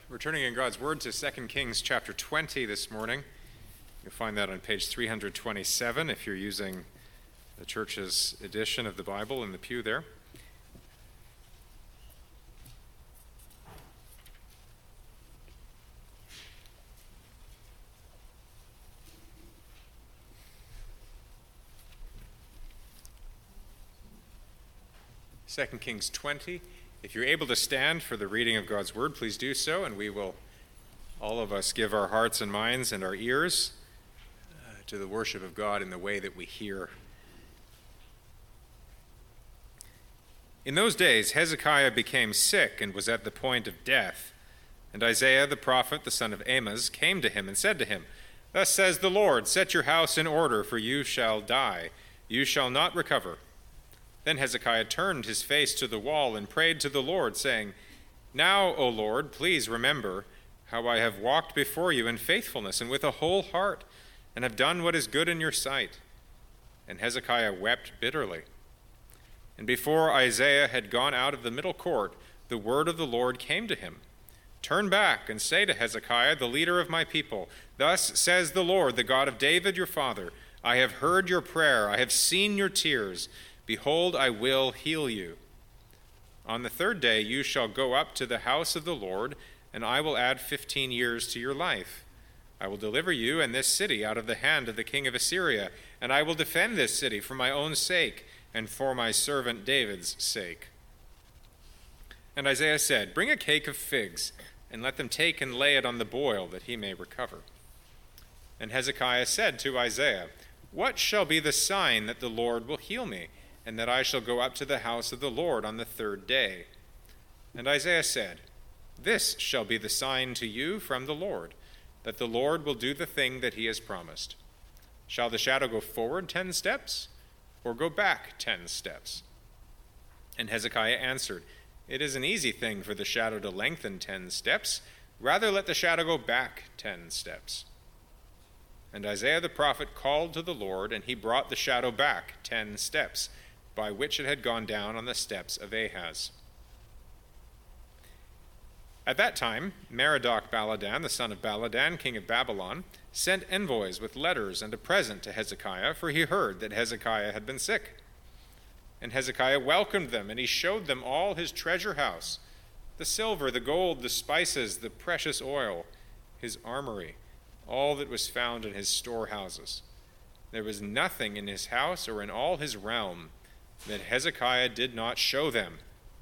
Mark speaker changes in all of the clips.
Speaker 1: We're turning in God's Word to 2 Kings chapter 20 this morning. You'll find that on page 327 if you're using the church's edition of the Bible in the pew there. Second Kings 20. If you're able to stand for the reading of God's Word, please do so, and we will, all of us, give our hearts and minds and our ears to the worship of God in the way that we hear. In those days, Hezekiah became sick and was at the point of death. And Isaiah the prophet, the son of Amoz, came to him and said to him, "Thus says the Lord, set your house in order, for you shall die. You shall not recover." Then Hezekiah turned his face to the wall and prayed to the Lord, saying, "Now, O Lord, please remember how I have walked before you in faithfulness and with a whole heart, and have done what is good in your sight." And Hezekiah wept bitterly. And before Isaiah had gone out of the middle court, the word of the Lord came to him. "Turn back and say to Hezekiah, the leader of my people, Thus says the Lord, the God of David your father, I have heard your prayer, I have seen your tears. Behold, I will heal you. On the third day you shall go up to the house of the Lord, and I will add 15 years to your life. I will deliver you and this city out of the hand of the king of Assyria, and I will defend this city for my own sake and for my servant David's sake." And Isaiah said, "Bring a cake of figs, and let them take and lay it on the boil, that he may recover." And Hezekiah said to Isaiah, "What shall be the sign that the Lord will heal me, and that I shall go up to the house of the Lord on the third day?" And Isaiah said, "This shall be the sign to you from the Lord, that the Lord will do the thing that he has promised. Shall the shadow go forward 10 steps, or go back 10 steps? And Hezekiah answered, "It is an easy thing for the shadow to lengthen 10 steps. Rather let the shadow go back 10 steps. And Isaiah the prophet called to the Lord, and he brought the shadow back 10 steps, by which it had gone down on the steps of Ahaz. At that time, Merodach-Baladan, the son of Baladan, king of Babylon, sent envoys with letters and a present to Hezekiah, for he heard that Hezekiah had been sick. And Hezekiah welcomed them, and he showed them all his treasure house, the silver, the gold, the spices, the precious oil, his armory, all that was found in his storehouses. There was nothing in his house or in all his realm that Hezekiah did not show them.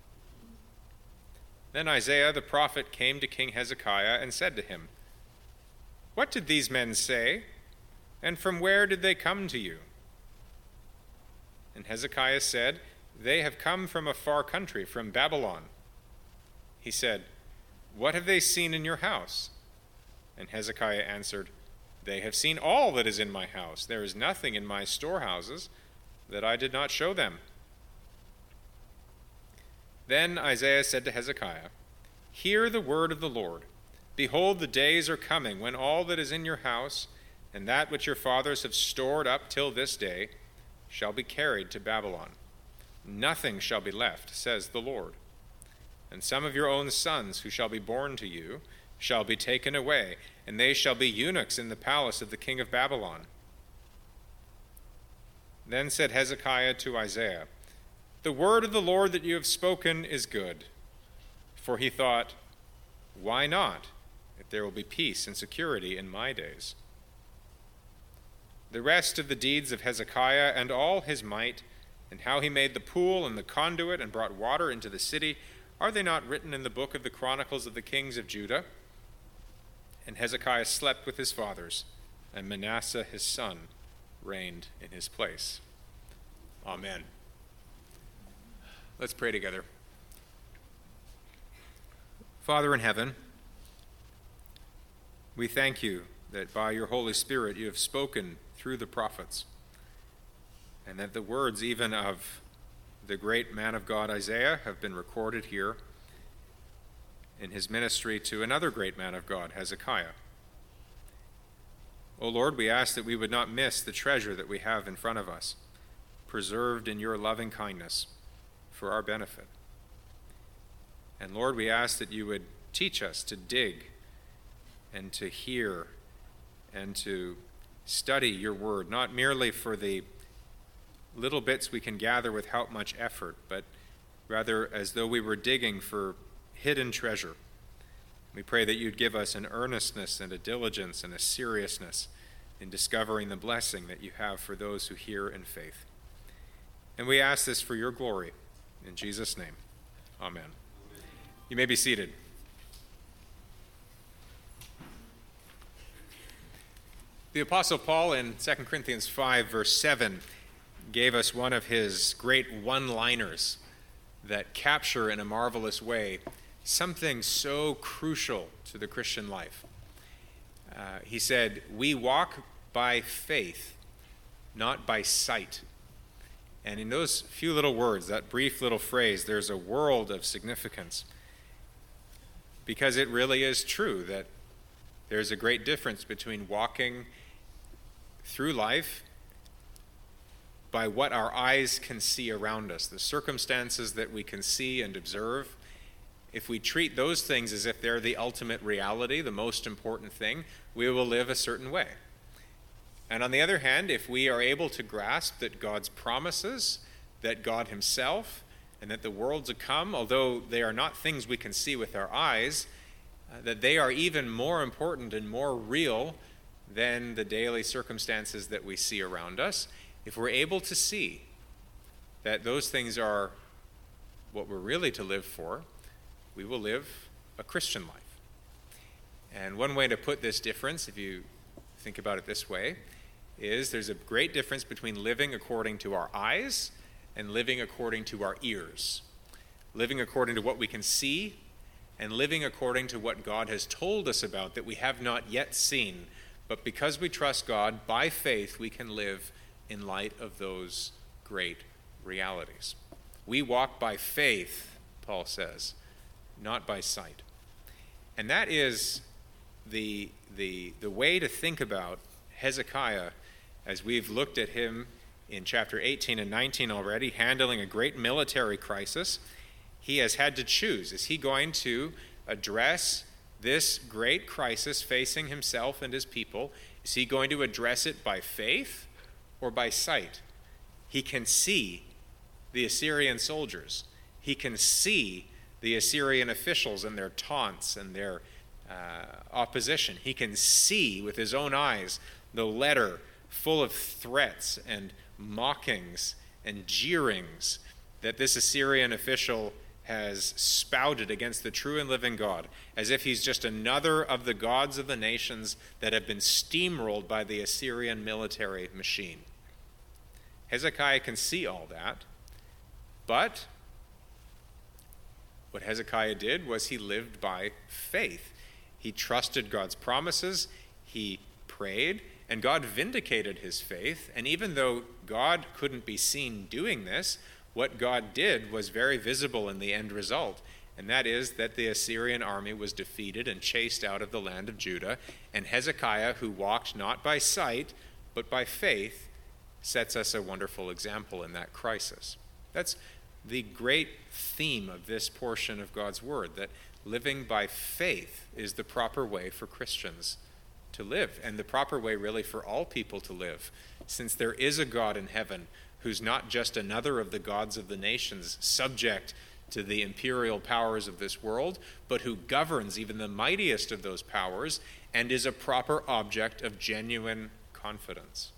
Speaker 1: Then Isaiah the prophet came to King Hezekiah and said to him, "What did these men say, and from where did they come to you?" And Hezekiah said, "They have come from a far country, from Babylon." He said, "What have they seen in your house?" And Hezekiah answered, "They have seen all that is in my house. There is nothing in my storehouses that I did not show them." Then Isaiah said to Hezekiah, "Hear the word of the Lord. Behold, the days are coming when all that is in your house, and that which your fathers have stored up till this day, shall be carried to Babylon. Nothing shall be left, says the Lord. And some of your own sons who shall be born to you shall be taken away, and they shall be eunuchs in the palace of the king of Babylon." Then said Hezekiah to Isaiah, "The word of the Lord that you have spoken is good." For he thought, "Why not, if there will be peace and security in my days?" The rest of the deeds of Hezekiah and all his might, and how he made the pool and the conduit and brought water into the city, are they not written in the book of the Chronicles of the kings of Judah? And Hezekiah slept with his fathers, and Manasseh his son reigned in his place. Amen. Let's pray together. Father in heaven, we thank you that by your Holy Spirit you have spoken through the prophets, and that the words even of the great man of God Isaiah have been recorded here in his ministry to another great man of God, Hezekiah. O Lord, we ask that we would not miss the treasure that we have in front of us, preserved in your loving kindness for our benefit. And Lord, we ask that you would Teach us to dig and to hear and to study your word, not merely for the little bits we can gather without much effort, but rather as though we were digging for hidden treasure. We pray that you'd give us an earnestness and a diligence and a seriousness in discovering the blessing that you have for those who hear in faith. And we ask this for your glory. In Jesus' name, amen. You may be seated. The Apostle Paul in 2 Corinthians 5, verse 7, gave us one of his great one-liners that capture in a marvelous way something so crucial to the Christian life. He said, "We walk by faith, not by sight." And in those few little words, that brief little phrase, there's a world of significance. Because it really is true that there's a great difference between walking through life by what our eyes can see around us, the circumstances that we can see and observe. If we treat those things as if they're the ultimate reality, the most important thing, we will live a certain way. And on the other hand, if we are able to grasp that God's promises, that God himself, and that the world to come, although they are not things we can see with our eyes, that they are even more important and more real than the daily circumstances that we see around us, if we're able to see that those things are what we're really to live for, we will live a Christian life. And one way to put this difference, if you think about it this way, is there's a great difference between living according to our eyes and living according to our ears. Living according to what we can see and living according to what God has told us about that we have not yet seen. But because we trust God, by faith we can live in light of those great realities. We walk by faith, Paul says, not by sight. And that is the way to think about Hezekiah as we've looked at him in chapter 18 and 19 already, handling a great military crisis. He has had to choose. Is he going to address this great crisis facing himself and his people? Is he going to address it by faith or by sight? He can see the Assyrian soldiers. He can see the Assyrian officials and their taunts and their opposition. He can see with his own eyes the letter full of threats and mockings and jeerings that this Assyrian official has spouted against the true and living God, as if he's just another of the gods of the nations that have been steamrolled by the Assyrian military machine. Hezekiah can see all that, but what Hezekiah did was he lived by faith. He trusted God's promises, he prayed, and God vindicated his faith. And even though God couldn't be seen doing this, what God did was very visible in the end result, and that is that the Assyrian army was defeated and chased out of the land of Judah, and Hezekiah, who walked not by sight, but by faith, sets us a wonderful example in that crisis. That's the great theme of this portion of God's word, that living by faith is the proper way for Christians to live, and the proper way really for all people to live, since there is a God in heaven who's not just another of the gods of the nations subject to the imperial powers of this world, but who governs even the mightiest of those powers and is a proper object of genuine confidence.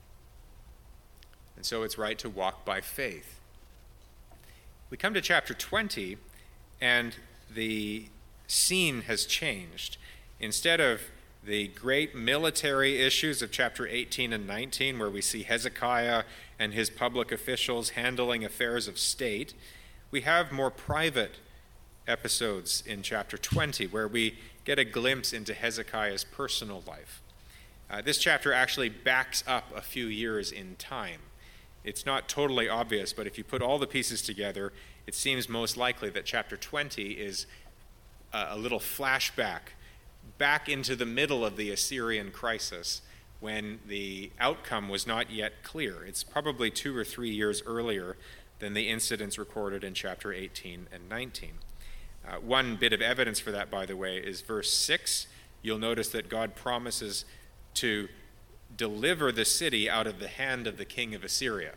Speaker 1: And so it's right to walk by faith. We come to chapter 20, and the scene has changed. Instead of the great military issues of chapter 18 and 19, where we see Hezekiah and his public officials handling affairs of state, we have more private episodes in chapter 20, where we get a glimpse into Hezekiah's personal life. This chapter actually backs up a few years in time. It's not totally obvious, but if you put all the pieces together, it seems most likely that chapter 20 is a little flashback back into the middle of the Assyrian crisis, when the outcome was not yet clear. It's probably 2 or 3 years earlier than the incidents recorded in chapter 18 and 19. One bit of evidence for that, by the way, is verse 6. You'll notice that God promises to deliver the city out of the hand of the king of Assyria,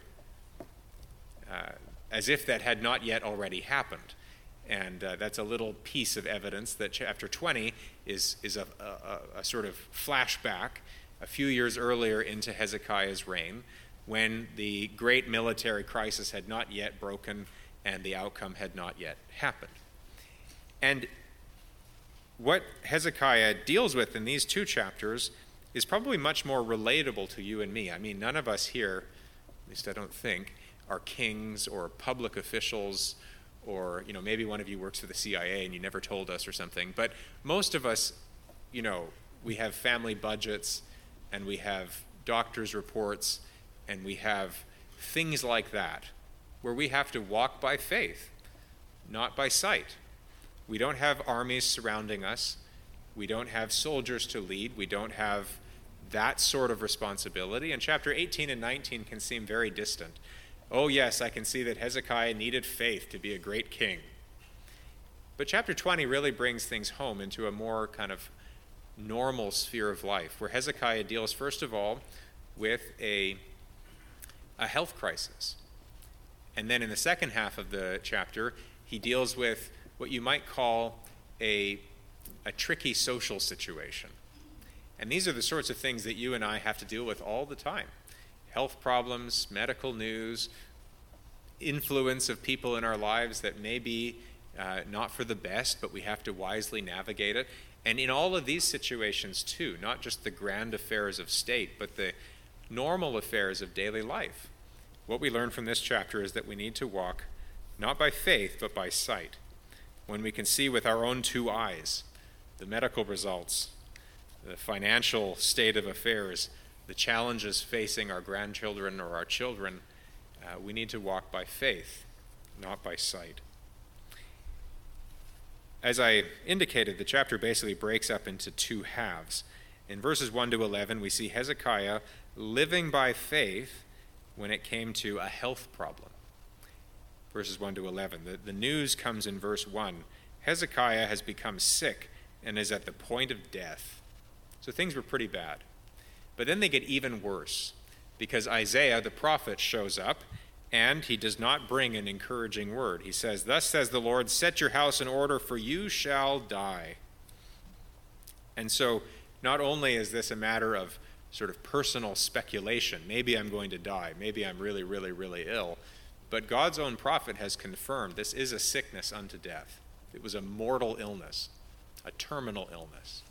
Speaker 1: as if that had not yet already happened. And that's a little piece of evidence that chapter 20 is a sort of flashback a few years earlier into Hezekiah's reign, when the great military crisis had not yet broken and the outcome had not yet happened. And what Hezekiah deals with in these two chapters is probably much more relatable to you and me. I mean, none of us here, at least I don't think, are kings or public officials, or maybe one of you works for the CIA and you never told us or something. But most of us, we have family budgets and we have doctors' reports and we have things like that where we have to walk by faith, not by sight. We don't have armies surrounding us. We don't have soldiers to lead. We don't have that sort of responsibility. And chapter 18 and 19 can seem very distant. Oh yes, I can see that Hezekiah needed faith to be a great king. But chapter 20 really brings things home into a more kind of normal sphere of life, where Hezekiah deals first of all with a health crisis. And then in the second half of the chapter, he deals with what you might call a tricky social situation. And these are the sorts of things that you and I have to deal with all the time. Health problems, medical news, influence of people in our lives that may be not for the best, but we have to wisely navigate it. And in all of these situations too, not just the grand affairs of state, but the normal affairs of daily life, what we learn from this chapter is that we need to walk not by faith, but by sight. When we can see with our own two eyes the medical results, the financial state of affairs, the challenges facing our grandchildren or our children, we need to walk by faith, not by sight. As I indicated, the chapter basically breaks up into two halves. In verses 1 to 11, we see Hezekiah living by faith when it came to a health problem. Verses 1 to 11. The news comes in verse 1. Hezekiah has become sick and is at the point of death. So things were pretty bad. But then they get even worse, because Isaiah the prophet shows up, and he does not bring an encouraging word. He says, "Thus says the Lord, set your house in order, for you shall die." And so not only is this a matter of sort of personal speculation, maybe I'm going to die, maybe I'm really, really, really ill, but God's own prophet has confirmed this is a sickness unto death. It was a mortal illness, a terminal illness.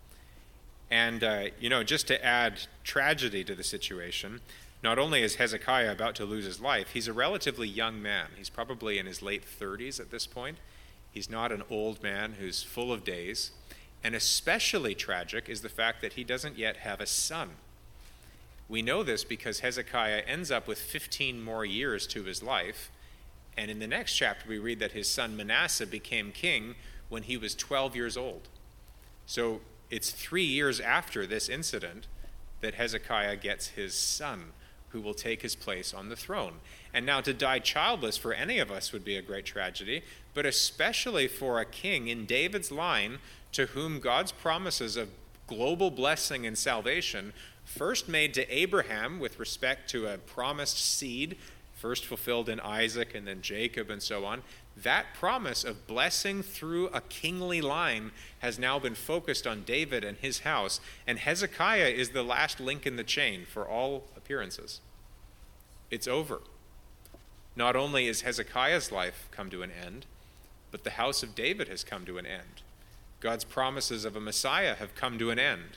Speaker 1: And, just to add tragedy to the situation, not only is Hezekiah about to lose his life, he's a relatively young man. He's probably in his late 30s at this point. He's not an old man who's full of days. And especially tragic is the fact that he doesn't yet have a son. We know this because Hezekiah ends up with 15 more years to his life. And in the next chapter, we read that his son Manasseh became king when he was 12 years old. So it's 3 years after this incident that Hezekiah gets his son, who will take his place on the throne. And now to die childless for any of us would be a great tragedy, but especially for a king in David's line to whom God's promises of global blessing and salvation, first made to Abraham with respect to a promised seed, first fulfilled in Isaac and then Jacob and so on, that promise of blessing through a kingly line has now been focused on David and his house, and Hezekiah is the last link in the chain for all appearances. It's over. Not only is Hezekiah's life come to an end, but the house of David has come to an end. God's promises of a Messiah have come to an end.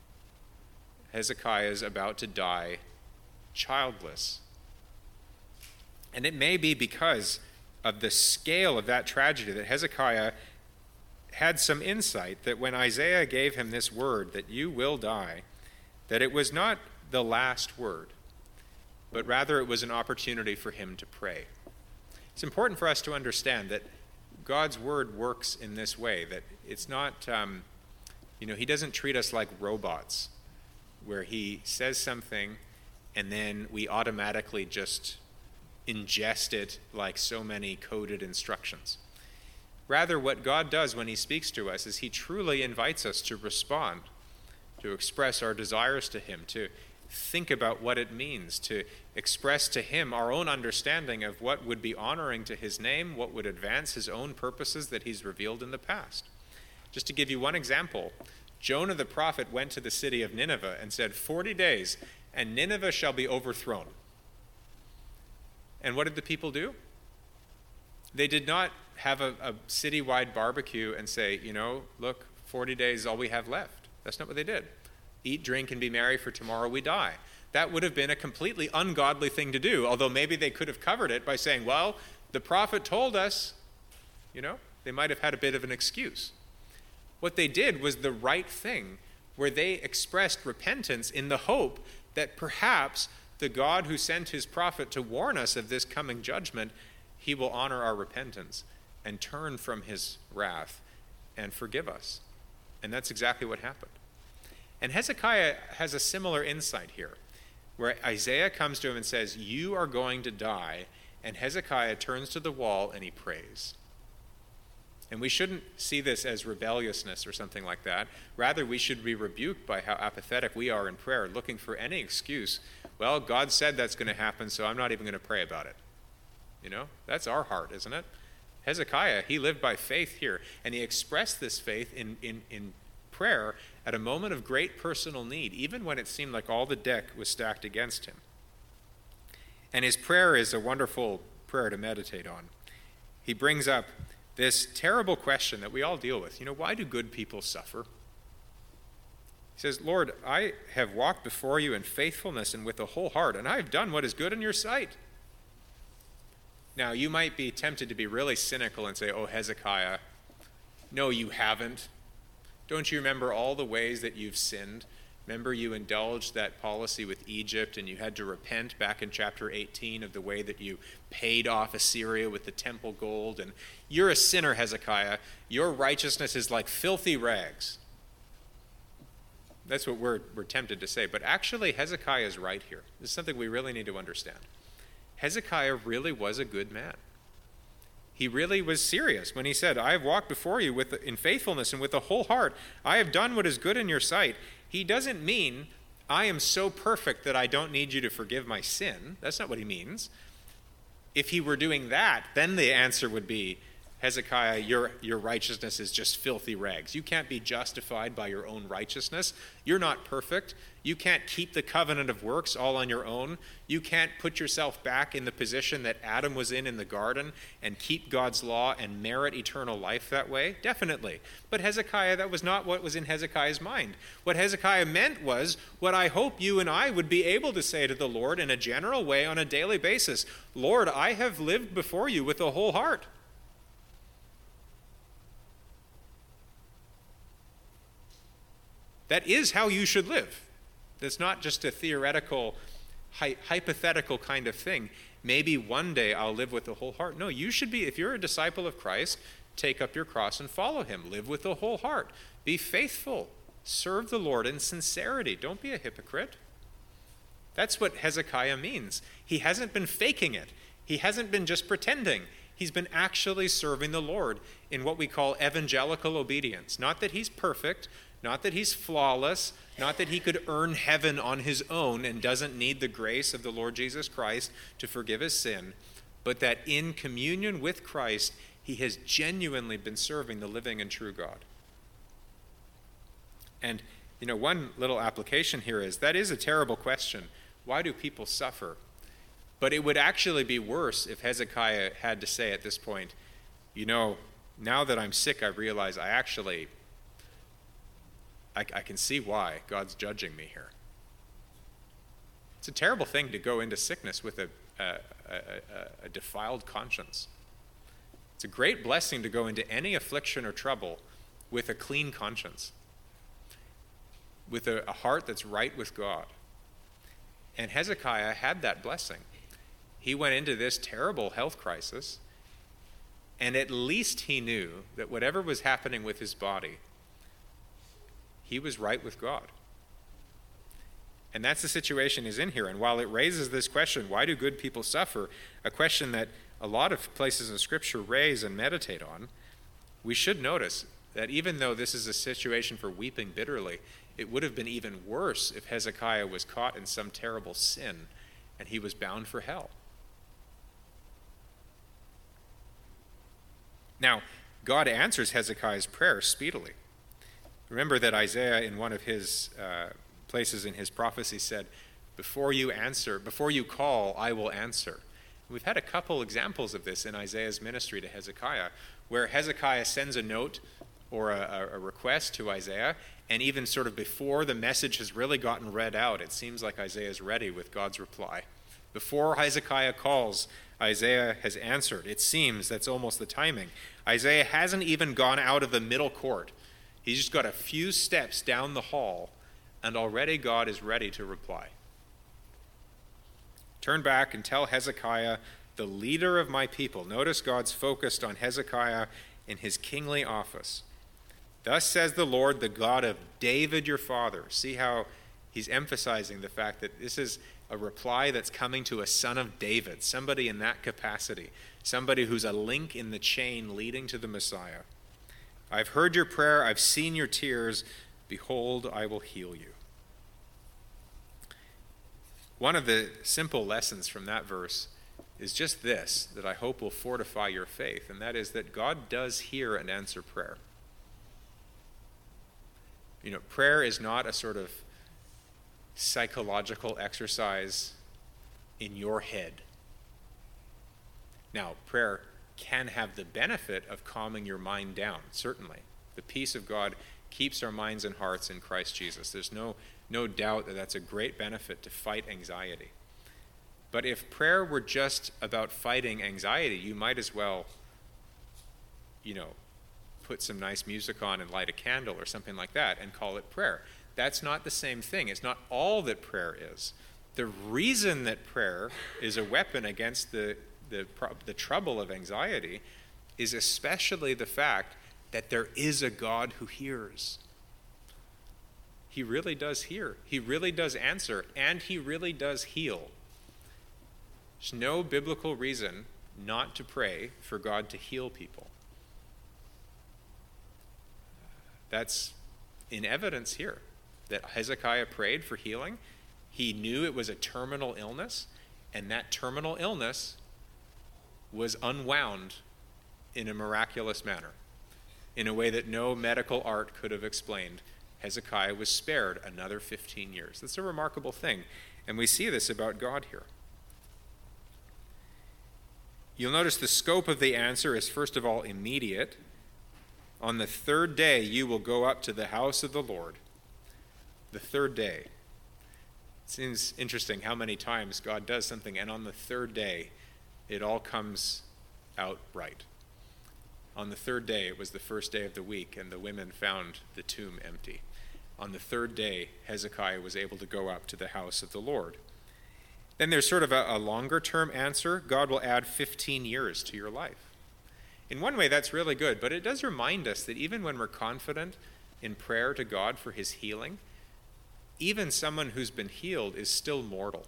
Speaker 1: Hezekiah is about to die childless. And it may be because of the scale of that tragedy that Hezekiah had some insight that when Isaiah gave him this word, that you will die, that it was not the last word, but rather it was an opportunity for him to pray. It's important for us to understand that God's word works in this way, that it's not, he doesn't treat us like robots, where he says something and then we automatically just ingest it like so many coded instructions. Rather, what God does when he speaks to us is he truly invites us to respond, to express our desires to him, to think about what it means, to express to him our own understanding of what would be honoring to his name, what would advance his own purposes that he's revealed in the past. Just to give you one example, Jonah the prophet went to the city of Nineveh and said, 40 days, and Nineveh shall be overthrown. And what did the people do? They did not have a citywide barbecue and say, look, 40 days is all we have left. That's not what they did. Eat, drink, and be merry, for tomorrow we die. That would have been a completely ungodly thing to do, although maybe they could have covered it by saying, well, the prophet told us. They might have had a bit of an excuse. What they did was the right thing, where they expressed repentance in the hope that perhaps the God who sent his prophet to warn us of this coming judgment, he will honor our repentance and turn from his wrath and forgive us. And that's exactly what happened. And Hezekiah has a similar insight here, where Isaiah comes to him and says, you are going to die, and Hezekiah turns to the wall and he prays. And we shouldn't see this as rebelliousness or something like that. Rather, we should be rebuked by how apathetic we are in prayer, looking for any excuse. Well, God said that's going to happen, so I'm not even going to pray about it. That's our heart, isn't it? Hezekiah, he lived by faith here, and he expressed this faith in prayer at a moment of great personal need, even when it seemed like all the deck was stacked against him. And his prayer is a wonderful prayer to meditate on. He brings up this terrible question that we all deal with. Why do good people suffer? He says, Lord, I have walked before you in faithfulness and with a whole heart, and I have done what is good in your sight. Now, you might be tempted to be really cynical and say, oh, Hezekiah, no, you haven't. Don't you remember all the ways that you've sinned? Remember you indulged that policy with Egypt, and you had to repent back in chapter 18 of the way that you paid off Assyria with the temple gold. And you're a sinner, Hezekiah. Your righteousness is like filthy rags. That's what we're tempted to say. But actually, Hezekiah is right here. This is something we really need to understand. Hezekiah really was a good man. He really was serious when he said, I have walked before you in faithfulness and with a whole heart. I have done what is good in your sight. He doesn't mean, I am so perfect that I don't need you to forgive my sin. That's not what he means. If he were doing that, then the answer would be, Hezekiah, your righteousness is just filthy rags. You can't be justified by your own righteousness. You're not perfect. You can't keep the covenant of works all on your own. You can't put yourself back in the position that Adam was in the garden and keep God's law and merit eternal life that way. Definitely. But Hezekiah, that was not what was in Hezekiah's mind. What Hezekiah meant was what I hope you and I would be able to say to the Lord in a general way on a daily basis. Lord, I have lived before you with a whole heart. That is how you should live. It's not just a theoretical, hypothetical kind of thing. Maybe one day I'll live with the whole heart. No, you should be, if you're a disciple of Christ, take up your cross and follow him. Live with the whole heart. Be faithful. Serve the Lord in sincerity. Don't be a hypocrite. That's what Hezekiah means. He hasn't been faking it. He hasn't been just pretending. He's been actually serving the Lord in what we call evangelical obedience. Not that he's perfect, not that he's flawless, not that he could earn heaven on his own and doesn't need the grace of the Lord Jesus Christ to forgive his sin, but that in communion with Christ, he has genuinely been serving the living and true God. And, one little application here is, that is a terrible question. Why do people suffer? But it would actually be worse if Hezekiah had to say at this point, now that I'm sick, I realize I can see why God's judging me here. It's a terrible thing to go into sickness with a defiled conscience. It's a great blessing to go into any affliction or trouble with a clean conscience, with a heart that's right with God. And Hezekiah had that blessing. He went into this terrible health crisis, and at least he knew that whatever was happening with his body, he was right with God. And that's the situation he's in here. And while it raises this question, why do good people suffer, a question that a lot of places in Scripture raise and meditate on, We should notice that even though this is a situation for weeping bitterly, it would have been even worse if Hezekiah was caught in some terrible sin and he was bound for hell. Now, God answers Hezekiah's prayer speedily. Remember that Isaiah, in one of his places in his prophecy, said, before you call, I will answer. We've had a couple examples of this in Isaiah's ministry to Hezekiah, where Hezekiah sends a note or a request to Isaiah, and even sort of before the message has really gotten read out, it seems like Isaiah is ready with God's reply. Before Hezekiah calls, Isaiah has answered. It seems that's almost the timing. Isaiah hasn't even gone out of the middle court. He's just got a few steps down the hall, and already God is ready to reply. Turn back and tell Hezekiah, the leader of my people. Notice God's focused on Hezekiah in his kingly office. Thus says the Lord, the God of David your father. See how he's emphasizing the fact that this is a reply that's coming to a son of David, somebody in that capacity, somebody who's a link in the chain leading to the Messiah. I've heard your prayer, I've seen your tears. Behold, I will heal you. One of the simple lessons from that verse is just this, that I hope will fortify your faith, and that is that God does hear and answer prayer. You know, prayer is not a sort of psychological exercise in your head. Now, prayer can have the benefit of calming your mind down, certainly. The peace of God keeps our minds and hearts in Christ Jesus. There's no doubt that that's a great benefit to fight anxiety. But if prayer were just about fighting anxiety, you might as well, put some nice music on and light a candle or something like that and call it prayer. That's not the same thing. It's not all that prayer is. The reason that prayer is a weapon against the trouble of anxiety is especially the fact that there is a God who hears. He really does hear. He really does answer, and he really does heal. There's no biblical reason not to pray for God to heal people. That's in evidence here, that Hezekiah prayed for healing. He knew it was a terminal illness, and that terminal illness was unwound in a miraculous manner, in a way that no medical art could have explained. Hezekiah was spared another 15 years. That's a remarkable thing, and we see this about God here. You'll notice the scope of the answer is, first of all, immediate. On the third day you will go up to the house of the Lord. The third day. It seems interesting how many times God does something, and on the third day it all comes out right. On the third day, it was the first day of the week, and the women found the tomb empty. On the third day, Hezekiah was able to go up to the house of the Lord. Then there's sort of a longer-term answer. God will add 15 years to your life. In one way, that's really good, but it does remind us that even when we're confident in prayer to God for his healing, even someone who's been healed is still mortal.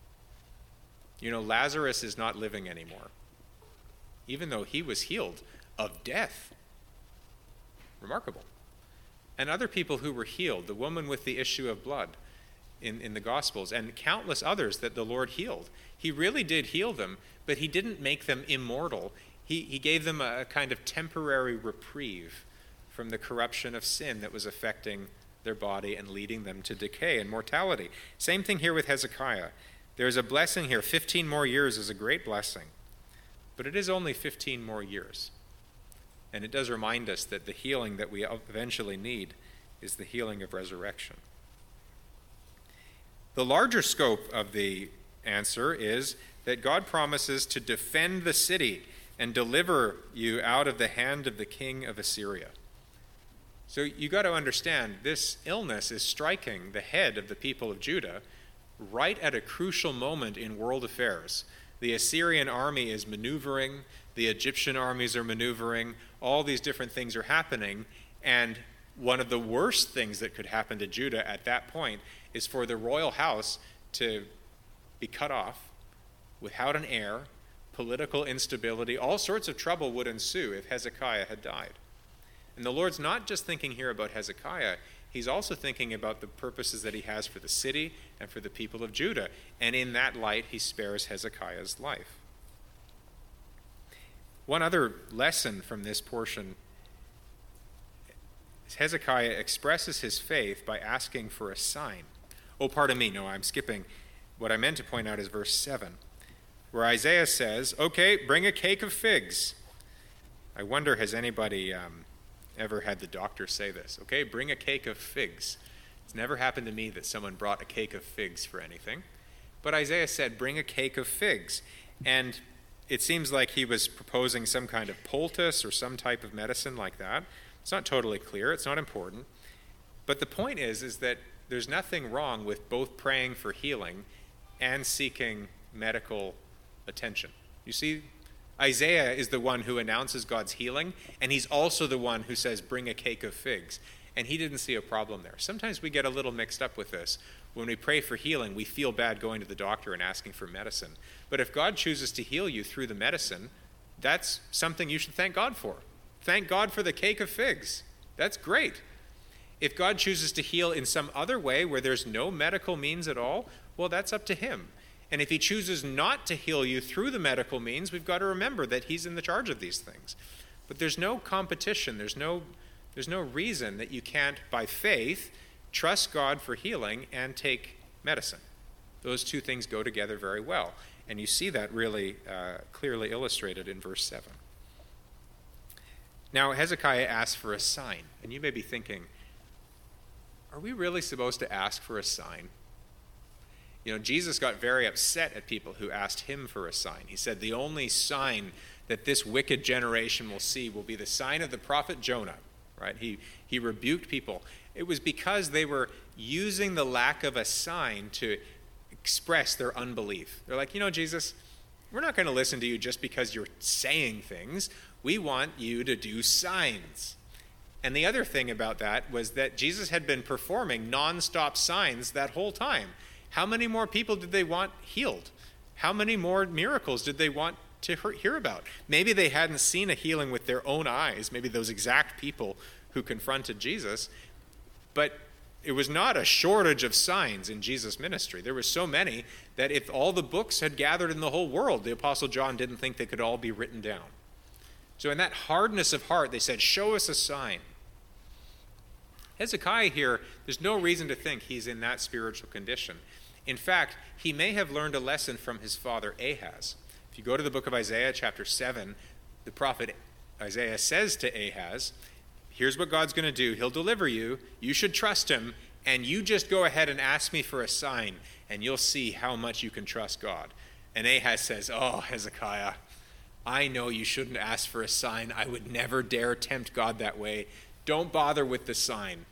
Speaker 1: Lazarus is not living anymore, even though he was healed of death. Remarkable. And other people who were healed, the woman with the issue of blood in the Gospels, and countless others that the Lord healed. He really did heal them, but he didn't make them immortal. He gave them a kind of temporary reprieve from the corruption of sin that was affecting their body and leading them to decay and mortality. Same thing here with Hezekiah. There's a blessing here. 15 more years is a great blessing, but it is only 15 more years. And it does remind us that the healing that we eventually need is the healing of resurrection. The larger scope of the answer is that God promises to defend the city and deliver you out of the hand of the king of Assyria. So you got to understand, this illness is striking the head of the people of Judah right at a crucial moment in world affairs. The Assyrian army is maneuvering, the Egyptian armies are maneuvering, all these different things are happening, and one of the worst things that could happen to Judah at that point is for the royal house to be cut off without an heir. Political instability, all sorts of trouble would ensue if Hezekiah had died. And the Lord's not just thinking here about Hezekiah, he's also thinking about the purposes that he has for the city and for the people of Judah. And in that light, he spares Hezekiah's life. One other lesson from this portion is Hezekiah expresses his faith by asking for a sign. Oh, pardon me, no, I'm skipping. What I meant to point out is verse 7, where Isaiah says, okay, bring a cake of figs. I wonder, has anybody ever had the doctor say this? Okay, bring a cake of figs. It's never happened to me that someone brought a cake of figs for anything. But Isaiah said, bring a cake of figs. And it seems like he was proposing some kind of poultice or some type of medicine like that. It's not totally clear. It's not important. But the point is that there's nothing wrong with both praying for healing and seeking medical attention. You see, Isaiah is the one who announces God's healing, and he's also the one who says, bring a cake of figs. And he didn't see a problem there. Sometimes we get a little mixed up with this. When we pray for healing, we feel bad going to the doctor and asking for medicine. But if God chooses to heal you through the medicine, that's something you should thank God for. Thank God for the cake of figs. That's great. If God chooses to heal in some other way where there's no medical means at all, well, that's up to him. And if he chooses not to heal you through the medical means, we've got to remember that he's in the charge of these things. But there's no competition. There's no reason that you can't, by faith, trust God for healing and take medicine. Those two things go together very well. And you see that really clearly illustrated in verse 7. Now, Hezekiah asks for a sign. And you may be thinking, are we really supposed to ask for a sign? You know, Jesus got very upset at people who asked him for a sign. He said, the only sign that this wicked generation will see will be the sign of the prophet Jonah. Right? He rebuked people. It was because they were using the lack of a sign to express their unbelief. They're like, Jesus, we're not going to listen to you just because you're saying things. We want you to do signs. And the other thing about that was that Jesus had been performing nonstop signs that whole time. How many more people did they want healed? How many more miracles did they want to hear about? Maybe they hadn't seen a healing with their own eyes, maybe those exact people who confronted Jesus, but it was not a shortage of signs in Jesus' ministry. There were so many that if all the books had gathered in the whole world, the Apostle John didn't think they could all be written down. So in that hardness of heart, they said, show us a sign. Hezekiah here, there's no reason to think he's in that spiritual condition. In fact, he may have learned a lesson from his father Ahaz. If you go to the book of Isaiah, chapter 7, the prophet Isaiah says to Ahaz, here's what God's going to do. He'll deliver you. You should trust him. And you just go ahead and ask me for a sign, and you'll see how much you can trust God. And Ahaz says, oh, Hezekiah, I know you shouldn't ask for a sign. I would never dare tempt God that way. Don't bother with the sign.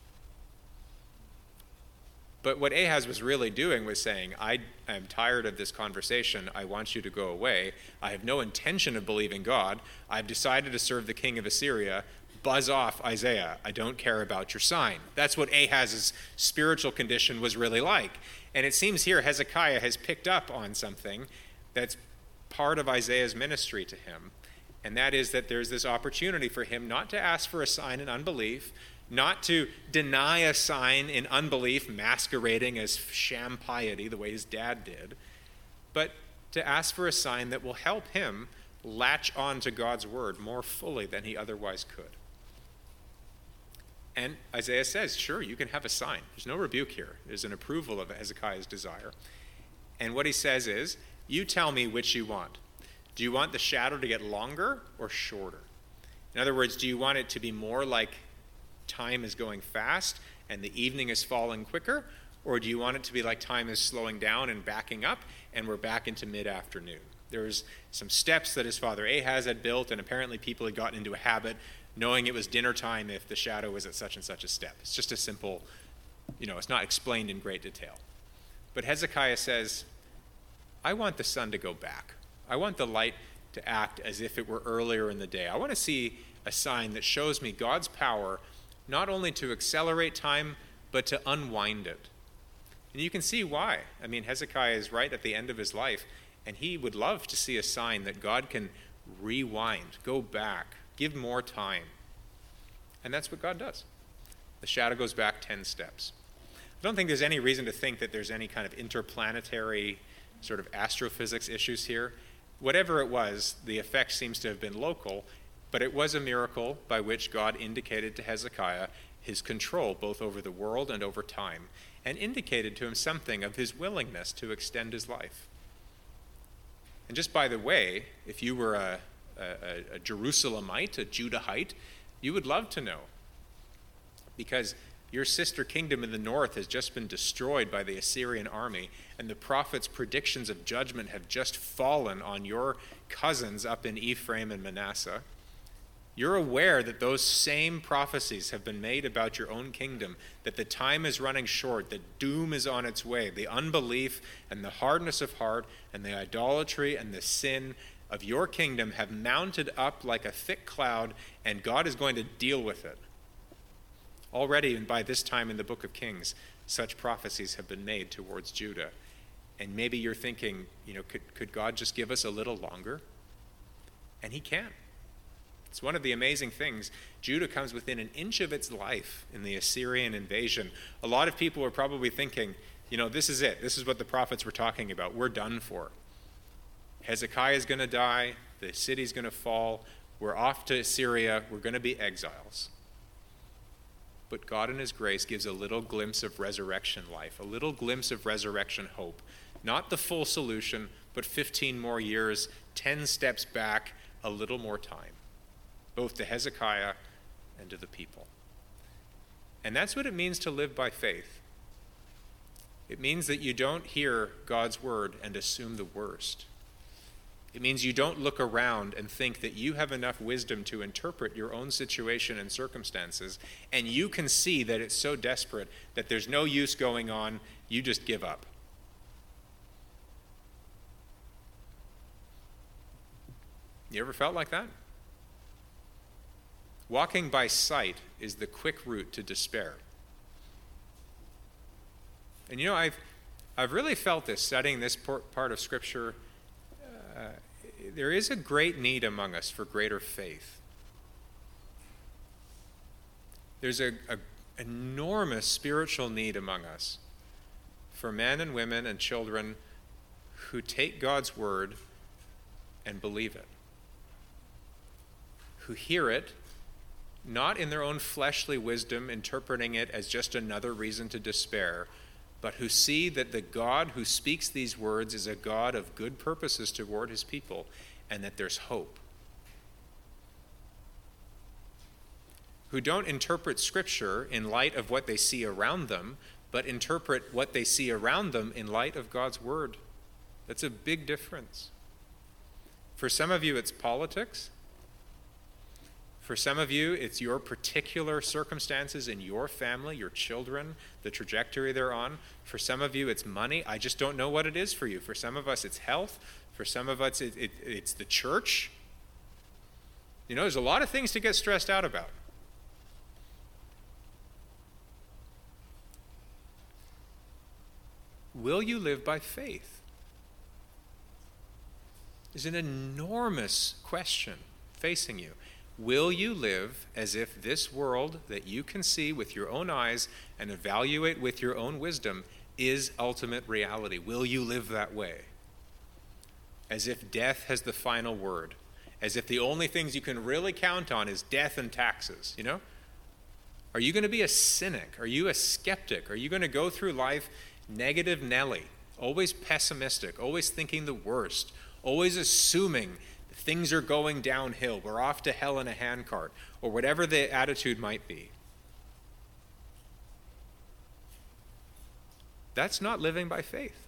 Speaker 1: But what Ahaz was really doing was saying, I am tired of this conversation. I want you to go away. I have no intention of believing God. I've decided to serve the king of Assyria. Buzz off, Isaiah. I don't care about your sign. That's what Ahaz's spiritual condition was really like. And it seems here Hezekiah has picked up on something that's part of Isaiah's ministry to him. And that is that there's this opportunity for him not to ask for a sign in unbelief, not to deny a sign in unbelief masquerading as sham piety the way his dad did, but to ask for a sign that will help him latch on to God's word more fully than he otherwise could. And Isaiah says, sure, you can have a sign. There's no rebuke here. There's an approval of Hezekiah's desire. And what he says is, you tell me which you want. Do you want the shadow to get longer or shorter? In other words, do you want it to be more like time is going fast and the evening is falling quicker? Or do you want it to be like time is slowing down and backing up and we're back into mid-afternoon? There's some steps that his father Ahaz had built, and apparently people had gotten into a habit knowing it was dinner time if the shadow was at such and such a step. It's just a simple, it's not explained in great detail. But Hezekiah says, I want the sun to go back. I want the light to act as if it were earlier in the day. I want to see a sign that shows me God's power not only to accelerate time, but to unwind it. And you can see why. I mean, Hezekiah is right at the end of his life, and he would love to see a sign that God can rewind, go back, give more time. And that's what God does. The shadow goes back 10 steps. I don't think there's any reason to think that there's any kind of interplanetary sort of astrophysics issues here. Whatever it was, the effect seems to have been local, but it was a miracle by which God indicated to Hezekiah his control both over the world and over time, and indicated to him something of his willingness to extend his life. And just by the way, if you were a Jerusalemite, a Judahite, you would love to know, because your sister kingdom in the north has just been destroyed by the Assyrian army, and the prophet's predictions of judgment have just fallen on your cousins up in Ephraim and Manasseh. You're aware that those same prophecies have been made about your own kingdom, that the time is running short, that doom is on its way, the unbelief and the hardness of heart and the idolatry and the sin of your kingdom have mounted up like a thick cloud, and God is going to deal with it. Already, and by this time in the book of Kings, such prophecies have been made towards Judah. And maybe you're thinking, could God just give us a little longer? And he can. It's one of the amazing things. Judah comes within an inch of its life in the Assyrian invasion. A lot of people are probably thinking, this is it. This is what the prophets were talking about. We're done for. Hezekiah is going to die. The city's going to fall. We're off to Assyria. We're going to be exiles. But God in his grace gives a little glimpse of resurrection life, a little glimpse of resurrection hope. Not the full solution, but 15 more years, 10 steps back, a little more time, both to Hezekiah and to the people. And that's what it means to live by faith. It means that you don't hear God's word and assume the worst. It means you don't look around and think that you have enough wisdom to interpret your own situation and circumstances, and you can see that it's so desperate that there's no use going on, you just give up. You ever felt like that? Walking by sight is the quick route to despair. And I've really felt this studying this part of Scripture. There is a great need among us for greater faith. There's an enormous spiritual need among us for men and women and children who take God's word and believe it, who hear it, not in their own fleshly wisdom, interpreting it as just another reason to despair, but who see that the God who speaks these words is a God of good purposes toward his people, and that there's hope. Who don't interpret Scripture in light of what they see around them, but interpret what they see around them in light of God's word. That's a big difference. For some of you, it's politics. For some of you, it's your particular circumstances in your family, your children, the trajectory they're on. For some of you, it's money. I just don't know what it is for you. For some of us, it's health. For some of us, it's the church. There's a lot of things to get stressed out about. Will you live by faith? Is an enormous question facing you. Will you live as if this world that you can see with your own eyes and evaluate with your own wisdom is ultimate reality? Will you live that way? As if death has the final word. As if the only things you can really count on is death and taxes, Are you going to be a cynic? Are you a skeptic? Are you going to go through life negative Nelly, always pessimistic, always thinking the worst, always assuming things are going downhill, we're off to hell in a handcart, or whatever the attitude might be? That's not living by faith.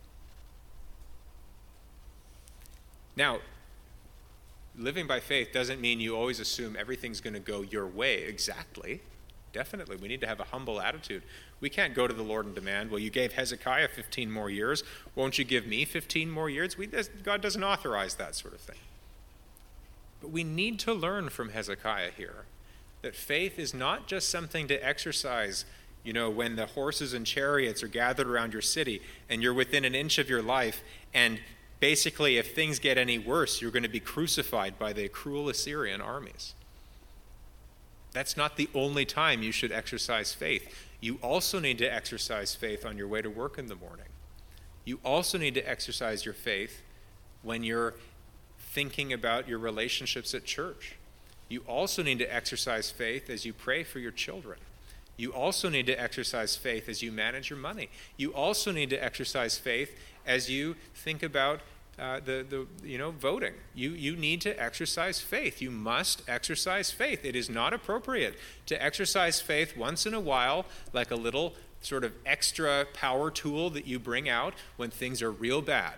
Speaker 1: Now, living by faith doesn't mean you always assume everything's going to go your way exactly. Definitely, we need to have a humble attitude. We can't go to the Lord and demand, well, you gave Hezekiah 15 more years, won't you give me 15 more years? God doesn't authorize that sort of thing. But we need to learn from Hezekiah here that faith is not just something to exercise, when the horses and chariots are gathered around your city and you're within an inch of your life, and basically if things get any worse, you're going to be crucified by the cruel Assyrian armies. That's not the only time you should exercise faith. You also need to exercise faith on your way to work in the morning. You also need to exercise your faith when you're thinking about your relationships at church. You also need to exercise faith as you pray for your children. You also need to exercise faith as you manage your money. You also need to exercise faith as you think about voting. You need to exercise faith. You must exercise faith. It is not appropriate to exercise faith once in a while like a little sort of extra power tool that you bring out when things are real bad.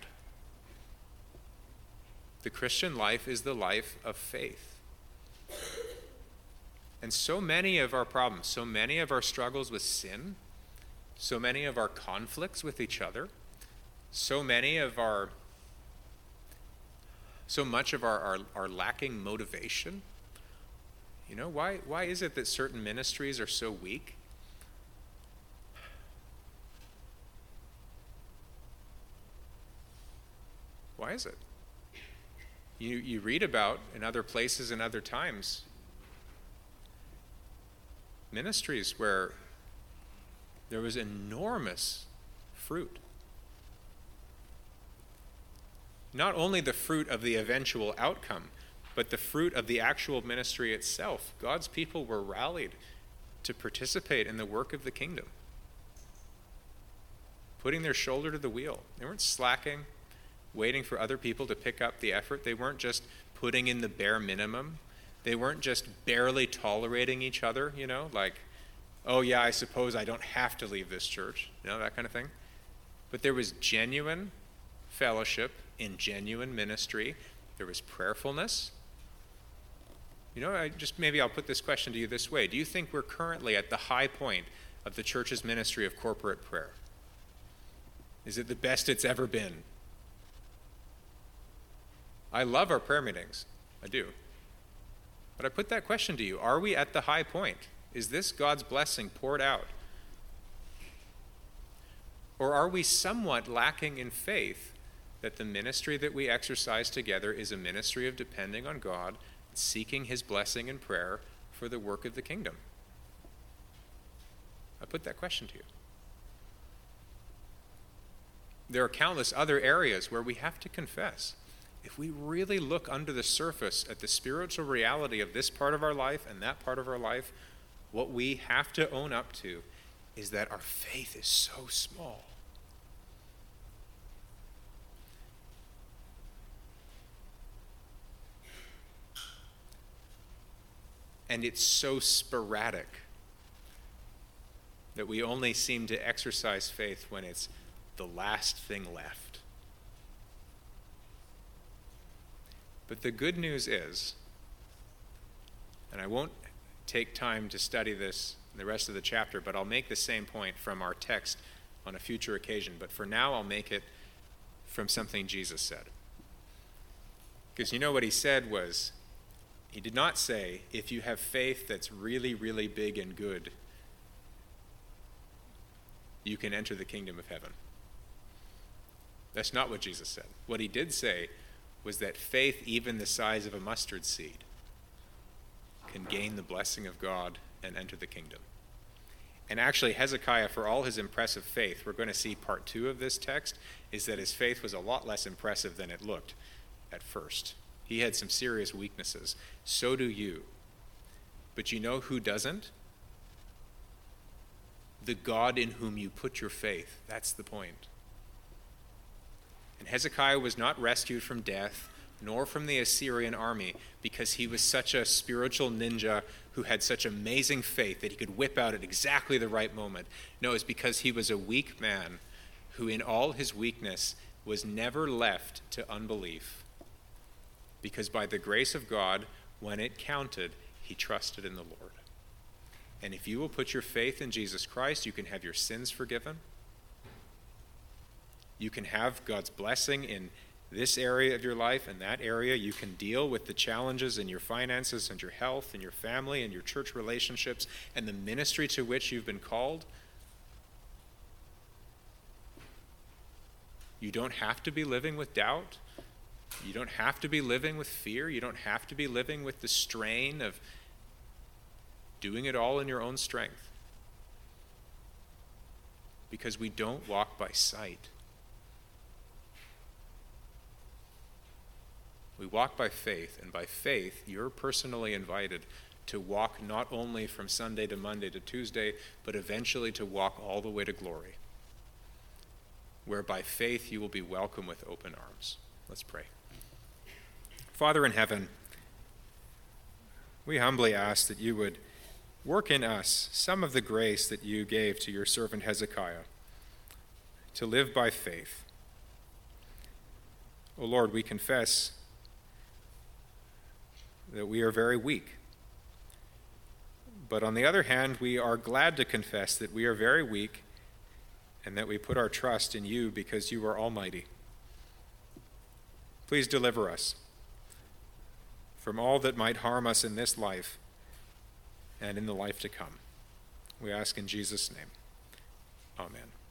Speaker 1: The Christian life is the life of faith. And so many of our problems, so many of our struggles with sin, so many of our conflicts with each other, so much of our lacking motivation. You know, why is it that certain ministries are so weak? Why is it? You read about in other places and other times ministries where there was enormous fruit. Not only the fruit of the eventual outcome, but the fruit of the actual ministry itself. God's people were rallied to participate in the work of the kingdom, putting their shoulder to the wheel. They weren't slacking, waiting for other people to pick up the effort. They weren't just putting in the bare minimum. They weren't just barely tolerating each other, like, oh yeah, I suppose I don't have to leave this church, that kind of thing. But there was genuine fellowship in genuine ministry. There was prayerfulness. Maybe I'll put this question to you this way. Do you think we're currently at the high point of the church's ministry of corporate prayer? Is it the best it's ever been? I love our prayer meetings. I do. But I put that question to you. Are we at the high point? Is this God's blessing poured out? Or are we somewhat lacking in faith that the ministry that we exercise together is a ministry of depending on God, seeking his blessing in prayer for the work of the kingdom? I put that question to you. There are countless other areas where we have to confess. If we really look under the surface at the spiritual reality of this part of our life and that part of our life, what we have to own up to is that our faith is so small. And it's so sporadic that we only seem to exercise faith when it's the last thing left. But the good news is, and I won't take time to study this in the rest of the chapter, but I'll make the same point from our text on a future occasion. But for now, I'll make it from something Jesus said. Because what he said was, he did not say, if you have faith that's really, really big and good, you can enter the kingdom of heaven. That's not what Jesus said. What he did say was that faith, even the size of a mustard seed, can gain the blessing of God and enter the kingdom. And actually, Hezekiah, for all his impressive faith, we're going to see part 2 of this text, is that his faith was a lot less impressive than it looked at first. He had some serious weaknesses. So do you. But you know who doesn't? The God in whom you put your faith. That's the point. And Hezekiah was not rescued from death, nor from the Assyrian army, because he was such a spiritual ninja who had such amazing faith that he could whip out at exactly the right moment. No, it's because he was a weak man who in all his weakness was never left to unbelief. Because by the grace of God, when it counted, he trusted in the Lord. And if you will put your faith in Jesus Christ, you can have your sins forgiven. You can have God's blessing in this area of your life and that area. You can deal with the challenges in your finances and your health and your family and your church relationships and the ministry to which you've been called. You don't have to be living with doubt. You don't have to be living with fear. You don't have to be living with the strain of doing it all in your own strength. Because we don't walk by sight. We walk by faith, and by faith, you're personally invited to walk not only from Sunday to Monday to Tuesday, but eventually to walk all the way to glory, where by faith you will be welcome with open arms. Let's pray. Father in heaven, we humbly ask that you would work in us some of the grace that you gave to your servant Hezekiah to live by faith. O Lord, we confess that we are very weak. But on the other hand, we are glad to confess that we are very weak and that we put our trust in you because you are almighty. Please deliver us from all that might harm us in this life and in the life to come. We ask in Jesus' name. Amen.